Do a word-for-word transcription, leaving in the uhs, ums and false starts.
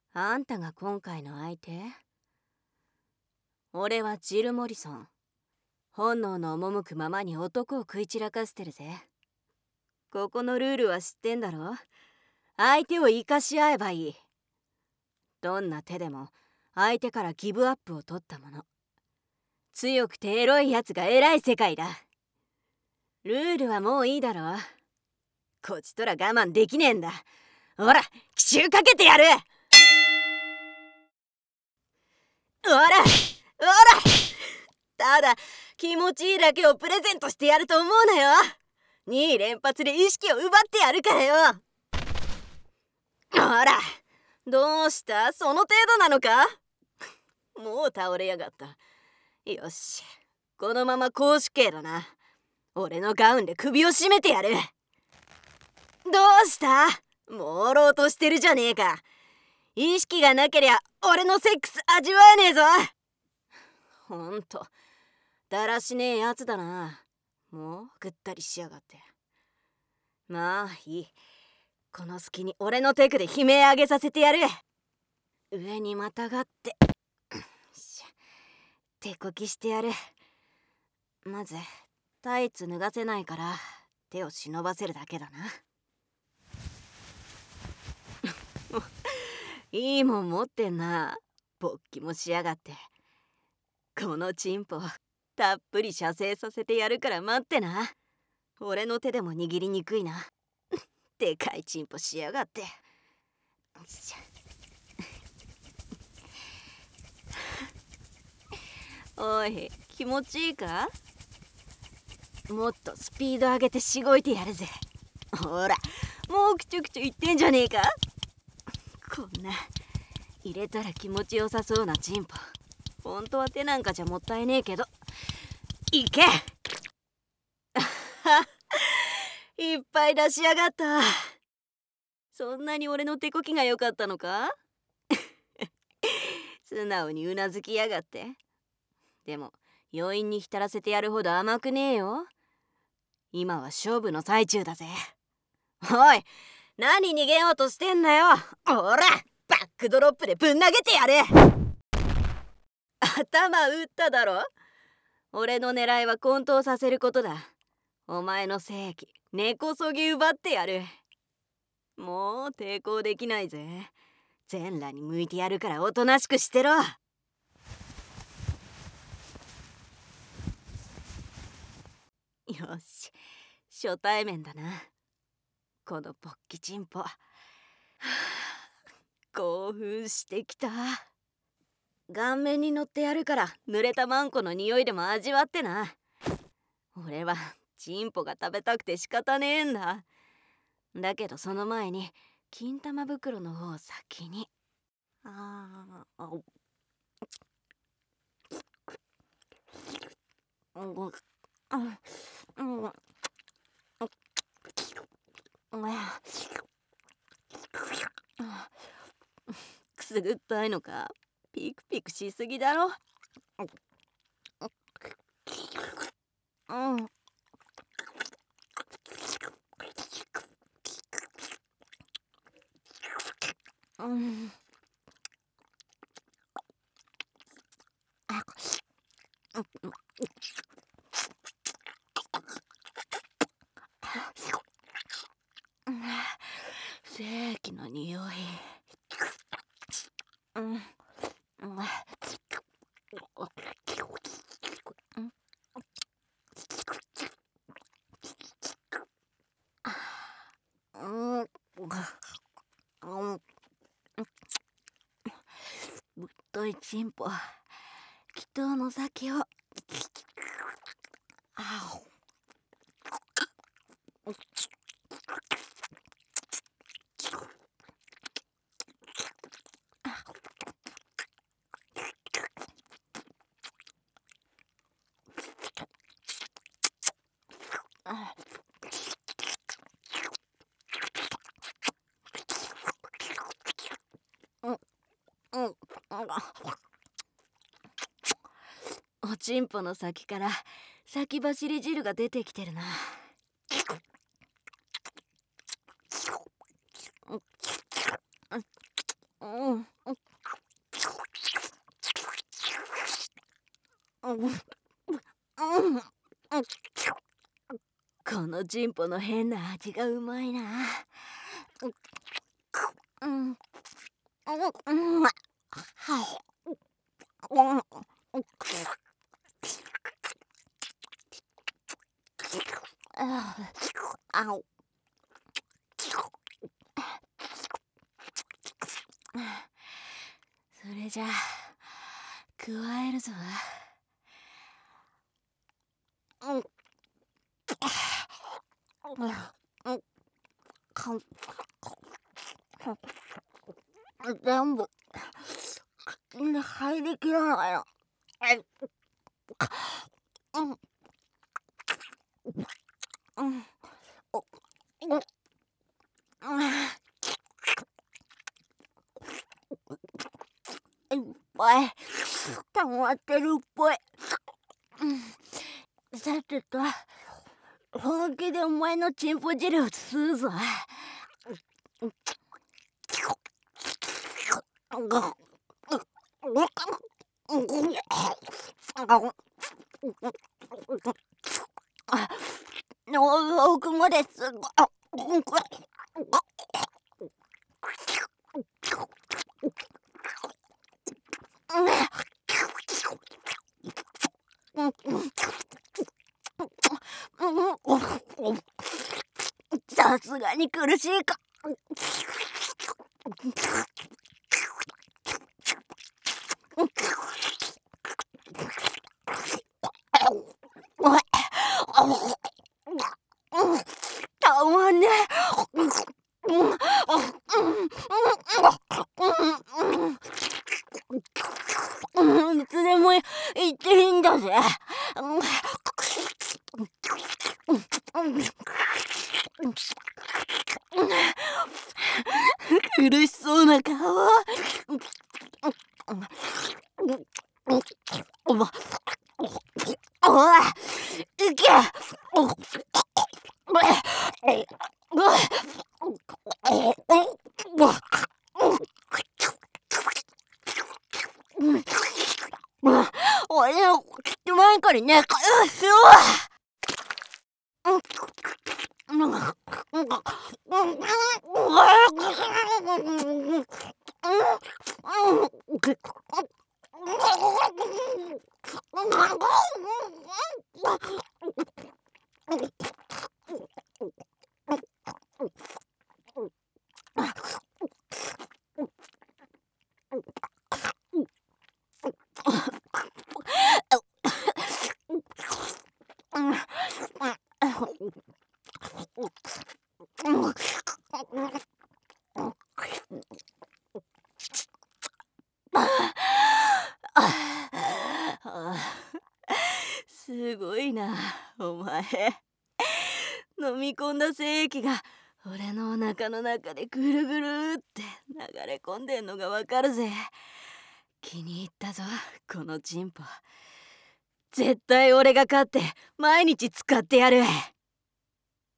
あんたが今回の相手？俺はジル・モリソン。本能の赴くままに男を食い散らかしてるぜ。ここのルールは知ってんだろ？相手を生かし合えばいい。どんな手でも相手からギブアップを取ったもの。強くてエロいやつが偉い世界だ。ルールはもういいだろ？こっちとら我慢できねえんだ。ほら、奇襲かけてやる。ほらほら、ただ気持ちいいだけをプレゼントしてやると思うなよ。にい連発で意識を奪ってやるからよ。ほら、どうした？その程度なのか？もう倒れやがった。よし、このまま公主刑だな。俺のガウンで首を絞めてやる。どうした？朦朧としてるじゃねえか。意識がなけりゃ俺のセックス味わえねえぞ。ほんとだらしねえやつだな。もうぐったりしやがって。まあいい。この隙に俺のテクで悲鳴上げさせてやる。上にまたがって手こきしてやる。まずタイツ脱がせないから手を忍ばせるだけだな。いいもん持ってんな。勃起もしやがって。このチンポたっぷり射精させてやるから待ってな。俺の手でも握りにくいな。でかいチンポしやがって。おい、気持ちいいか？もっとスピード上げてしごいてやるぜ。ほら、もうくちょくちょ言ってんじゃねえか。こんな入れたら気持ちよさそうなチンポ、本当は手なんかじゃもったいねえけど、いけいっぱい出しやがった。そんなに俺の手こきが良かったのか？素直にうなずきやがって。でも余韻に浸らせてやるほど甘くねえよ。今は勝負の最中だぜ。おい、何逃げようとしてんだよ。ほら、バックドロップでぶん投げてやれ。頭打っただろ。俺の狙いは混沌させることだ。お前の性器根こそぎ奪ってやる。もう抵抗できないぜ。全裸に向いてやるからおとなしくしてろ。よし、初対面だな。この勃起チンポ。興奮してきた。顔面に乗ってやるから濡れたマンコの匂いでも味わってな。俺はチンポが食べたくて仕方ねえんだ。だけどその前に金玉袋の方を先に。ああ、うん、うん、うん、くすぐったいのか？ピクピクしすぎだろ。うん、うん、性器の匂い。うん、うん、ぶっといチンポ、祈祷の先を。あお。うん、おちんぽの先から先走り汁が出てきてるな。うん、うん、 このチンポの変な味がうまいな。うんうんあお。それじゃあ加えるぞ。うん全部口に入りきらないの。うんうんおうんいっぱい溜まってるっぽい。さてと本気でお前のチンポ汁を吸うぞ。奥まです。さすがに苦しいか。たまんねいつでも言っていいんだぜ。苦しそうな顔。おい、いけ。俺の口前からね、かよしろ。すごいなお前。飲み込んだ精液が俺のお腹の中でぐるぐるって流れ込んでんのがわかるぜ。気に入ったぞこのチンポ。絶対俺が勝って毎日使ってやる。